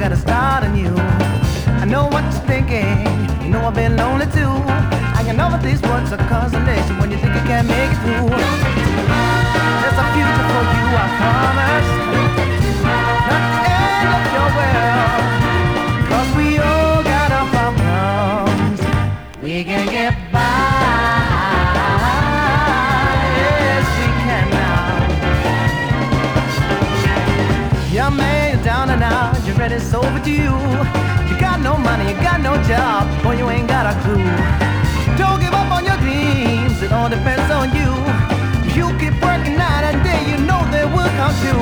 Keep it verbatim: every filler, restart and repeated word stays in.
gotta start anew. I know what you're thinking, you know I've been lonely too. I can know that these words are consolation when you think you can't make it through. There's a future for you, I promise. Not the end of your world, 'cause we all got our problems. We can get by, yes we can now. Young man, you're down and out, you're ready, it's overdue. You got no money, you got no job, boy you ain't got a clue. Don't give up on your dreams, it all depends on you. You keep working night and day, you know they will come true.